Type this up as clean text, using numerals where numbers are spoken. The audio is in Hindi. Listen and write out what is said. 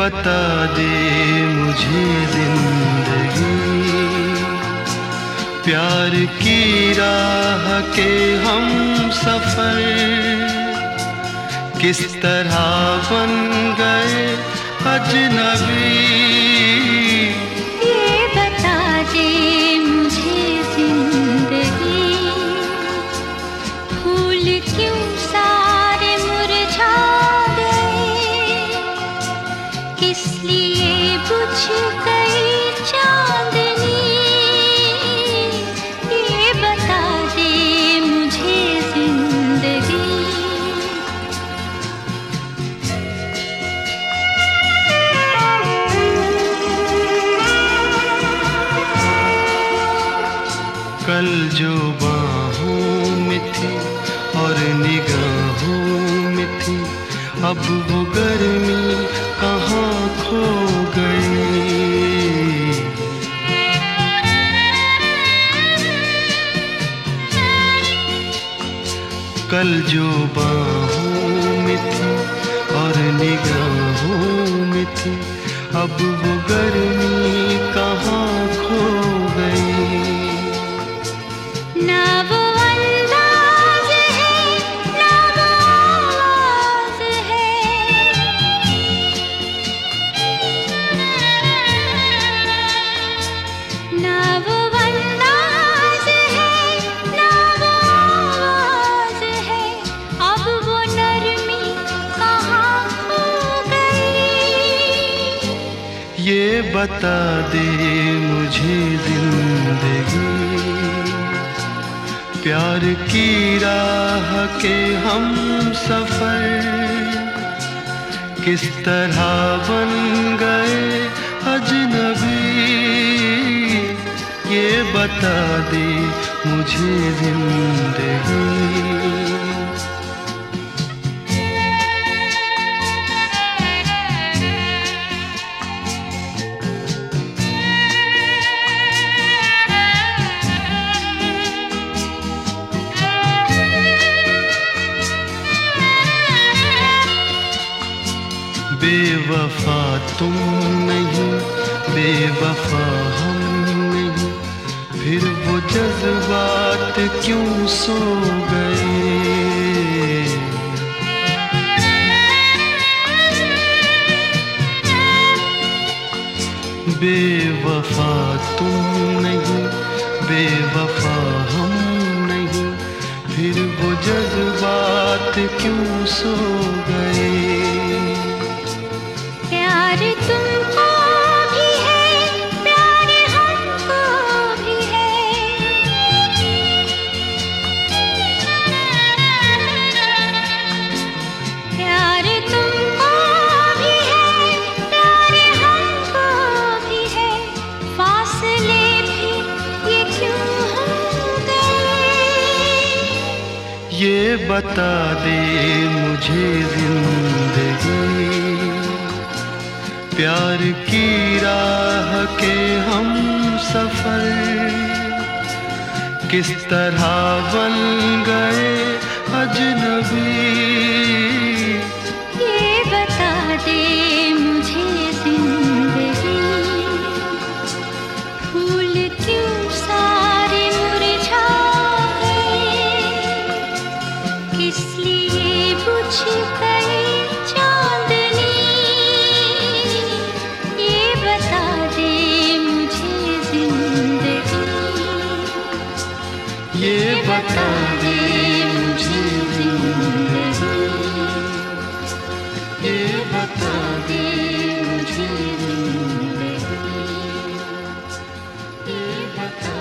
बता दे मुझे जिंदगी, प्यार की राह के हम सफर किस तरह बन गए अजनबी। ये बता दे मुझे जिंदगी, फूल क्यों सारे मुरझा गए, किस लिए बुझ गई चांदनी। ये बता दे मुझे जिंदगी। कल जो बाहों में थी और निगाहों में थी, अब वो गर्मी कहाँ खो गई। कल जो बाहों में थी और निगाहों में थी, अब वो गर्मी कहाँ खो गई। ना वो अंदाज है ना वो आवाज है, ना वो अंदाज है ना वो आवाज है, अब वो नरमी कहाँ खो गई। ये बता दे मुझे जिंदगी, प्यार की राह के हम सफर किस तरह बन गए अजनबी। ये बता दे मुझे जिंदगी। बेवफा तुम नहीं, बेवफा हम नहीं, फिर वो जज्बात क्यों सो गए। बेवफा तुम नहीं, बेवफा हम नहीं, फिर वो जज्बात क्यों सो गए। प्यार तुमको भी है, प्यार हमको भी है, प्यार तुमको भी है, प्यार हमको भी है, फासले भी ये क्यों हो गए। ये बता दे मुझे जिंदगी, प्यार की राह के हम सफर किस तरह बन गए अजनबी। ये बता दे मुझे जिंदगी, फूल क्यों सारे मुरझा गए, किस लिए बुझ गई चांदनी। ये बता दे मुझे जिंदगी, ये बता दे मुझे जिंदगी, ये बता दे मुझे जिंदगी, ये बता